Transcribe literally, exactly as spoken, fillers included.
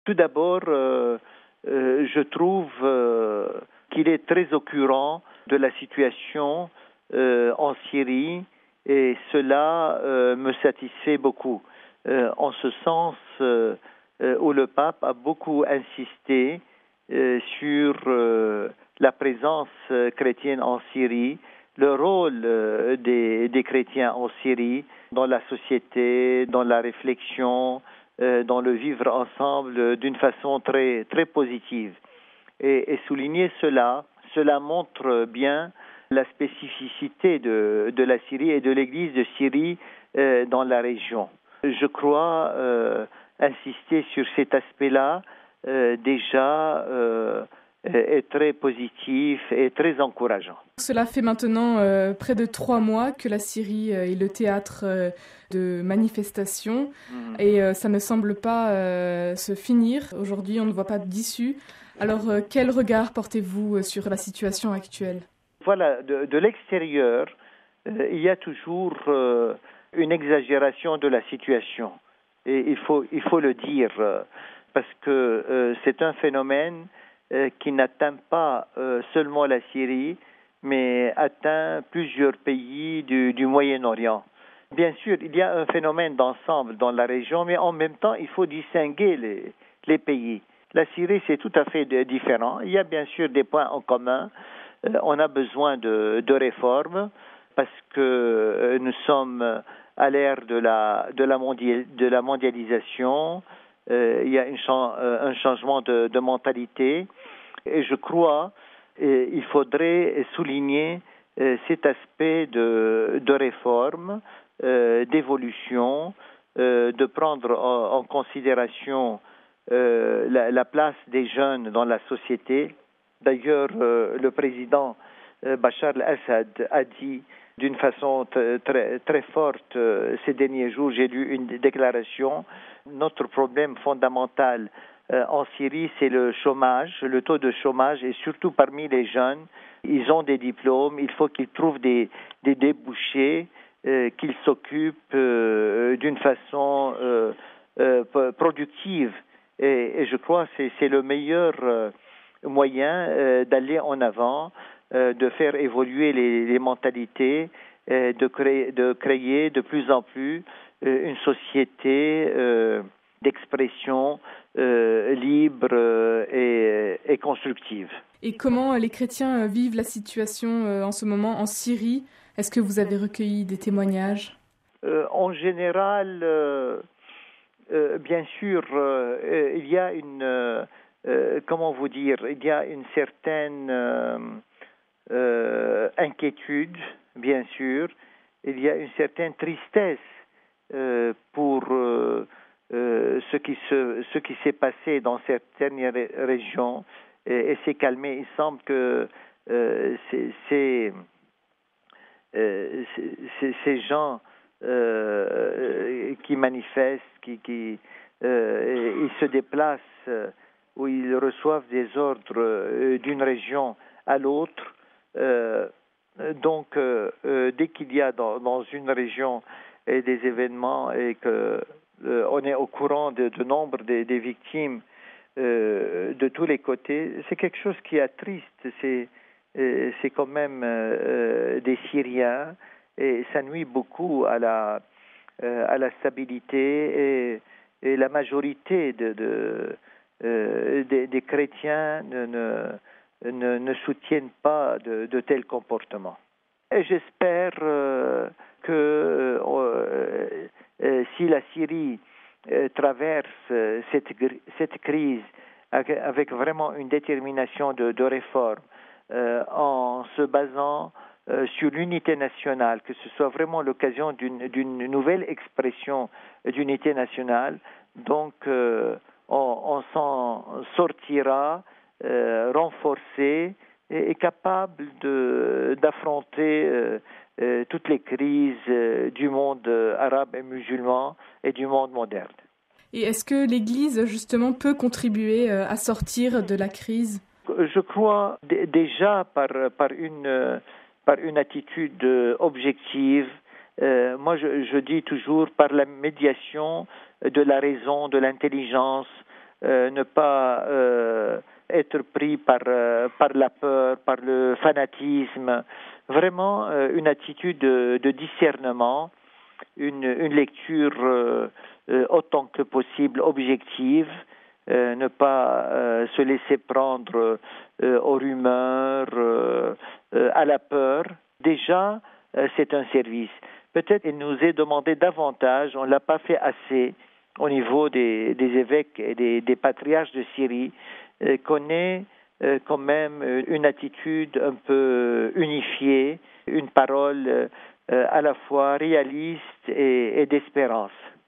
Tout d'abord, euh, euh, je trouve euh, qu'il est très occurrent de la situation euh, en Syrie et cela euh, me satisfait beaucoup. Euh, en ce sens euh, euh, où le pape a beaucoup insisté euh, sur euh, la présence euh, chrétienne en Syrie, le rôle euh, des, des chrétiens en Syrie dans la société, dans la réflexion, euh, dans le vivre ensemble euh, d'une façon très, très positive. Et, et souligner cela, cela montre bien la spécificité de, de la Syrie et de l'Église de Syrie euh, dans la région. Je crois euh, insister sur cet aspect-là euh, déjà euh, est très positif et très encourageant. Cela fait maintenant euh, près de trois mois que la Syrie euh, est le théâtre euh, de manifestations mmh. et euh, ça ne semble pas euh, se finir. Aujourd'hui, on ne voit pas d'issue. Alors, euh, quel regard portez-vous sur la situation actuelle ? Voilà, de, de l'extérieur, euh, il y a toujours euh, une exagération de la situation. Et il faut, il faut le dire, euh, parce que euh, c'est un phénomène euh, qui n'atteint pas euh, seulement la Syrie, mais atteint plusieurs pays du, du Moyen-Orient. Bien sûr, il y a un phénomène d'ensemble dans la région, mais en même temps, il faut distinguer les, les pays. La Syrie, c'est tout à fait différent. Il y a bien sûr des points en commun. Euh, on a besoin de, de réformes parce que euh, nous sommes à l'ère de la, de la, mondial, de la mondialisation. Euh, il y a une, euh, un changement de, de mentalité. Et je crois qu'il il faudrait souligner euh, cet aspect de, de réforme, euh, d'évolution, euh, de prendre en, en considération euh, la, la place des jeunes dans la société. D'ailleurs, euh, le président euh, Bachar el-Assad a dit d'une façon t- très, très forte euh, ces derniers jours, j'ai lu une déclaration, notre problème fondamental euh, en Syrie, c'est le chômage, le taux de chômage, et surtout parmi les jeunes. Ils ont des diplômes, il faut qu'ils trouvent des, des débouchés, euh, qu'ils s'occupent euh, d'une façon euh, euh, productive. Et, et je crois que c'est, c'est le meilleur euh, moyen euh, d'aller en avant, euh, de faire évoluer les, les mentalités, euh, de, créer, de créer de plus en plus euh, une société euh, d'expression euh, libre euh, et, et constructive. Et comment les chrétiens vivent la situation euh, en ce moment en Syrie ? Est-ce que vous avez recueilli des témoignages ? euh, En général, euh, euh, bien sûr, euh, il y a une... Euh, Euh, comment vous dire, il y a une certaine euh, euh, inquiétude, bien sûr, il y a une certaine tristesse euh, pour euh, euh, ce qui se, ce qui s'est passé dans certaines ré- régions et, et s'est calmé. Il semble que euh, c'est, c'est, euh, c'est, c'est ces gens euh, qui manifestent, qui, qui euh, ils se déplacent, où ils reçoivent des ordres euh, d'une région à l'autre. Euh, donc, euh, euh, dès qu'il y a dans, dans une région euh, des événements et que euh, on est au courant de, de nombre des, des victimes euh, de tous les côtés, c'est quelque chose qui est triste. C'est, euh, c'est quand même euh, des Syriens et ça nuit beaucoup à la, euh, à la stabilité et, et la majorité de, de Euh, des, des chrétiens ne, ne, ne, ne soutiennent pas de, de tels comportements. Et j'espère euh, que euh, euh, si la Syrie euh, traverse cette, cette crise avec, avec vraiment une détermination de, de réforme euh, en se basant euh, sur l'unité nationale, que ce soit vraiment l'occasion d'une, d'une nouvelle expression d'unité nationale, donc euh, On, on s'en sortira euh, renforcé et, et capable de, d'affronter euh, euh, toutes les crises euh, du monde arabe et musulman et du monde moderne. Et est-ce que l'Église, justement, peut contribuer à sortir de la crise ? Je crois d- déjà par, par, une, par une attitude objective. Euh, moi, je, je dis toujours par la médiation de la raison, de l'intelligence, euh, ne pas euh, être pris par, euh, par la peur, par le fanatisme. Vraiment euh, une attitude de, de discernement, une, une lecture euh, euh, autant que possible objective, euh, ne pas euh, se laisser prendre euh, aux rumeurs, euh, euh, à la peur. Déjà, euh, c'est un service. Peut-être il nous est demandé davantage, on ne l'a pas fait assez au niveau des, des évêques et des, des patriarches de Syrie, euh, qu'on ait euh, quand même une attitude un peu unifiée, une parole euh, à la fois réaliste et, et d'espérance.